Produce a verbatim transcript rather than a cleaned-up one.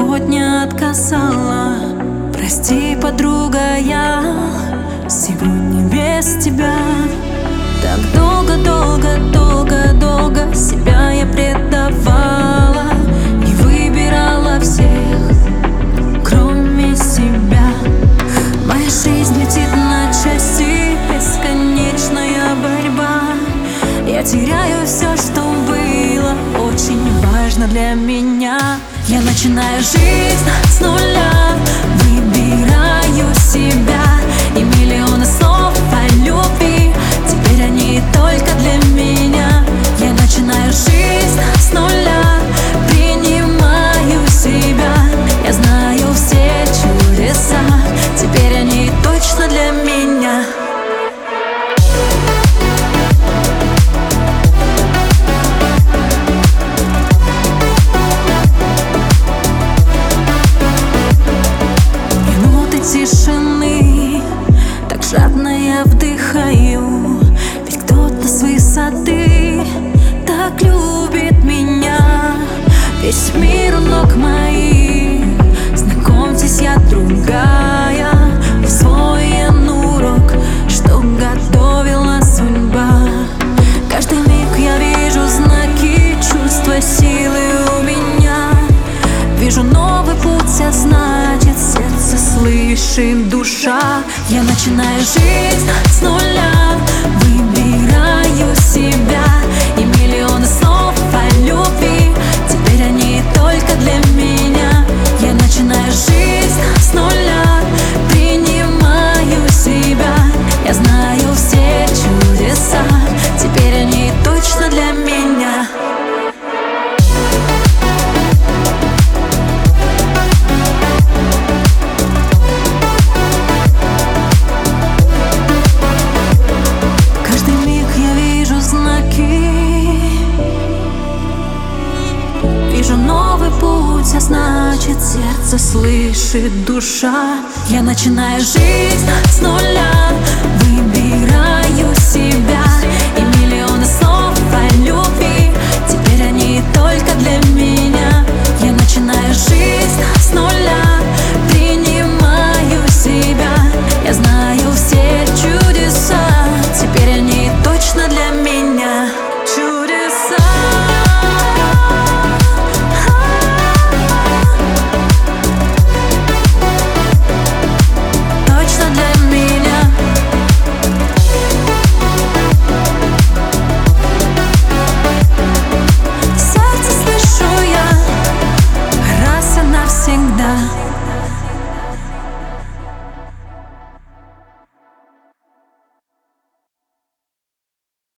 сегодня отказала. Прости, подруга, я сегодня без тебя. Так долго, долго, долго, долго себя я предавала и выбирала всех, кроме себя. Моя жизнь летит на части, бесконечная борьба. Я теряю все, что было очень важно для меня. Я начинаю жизнь с нуля, выбираю себя. И миллионы слов о любви, теперь они только для меня. Я начинаю жизнь с нуля, принимаю себя. Я знаю все чудеса, теперь они точно для меня. Тишины, так жадно я вдыхаю, ведь кто-то с высоты так любит меня. Весь мир у ног моих, знакомьтесь, я другая. Усвоен урок, что готовила судьба. Каждый миг я вижу знаки, чувства, силы у меня. Вижу новый путь, а значит сердце слышит душа. Я начинаю жизнь с нуля, выбираю себя. И миллионы слов о любви, теперь они только для меня. Я начинаю жизнь с нуля, принимаю себя. Я знаю все чудеса, теперь они точно для меня. Вижу новый путь, а значит сердце слышит душа. Я начинаю жизнь с нуля, выбираю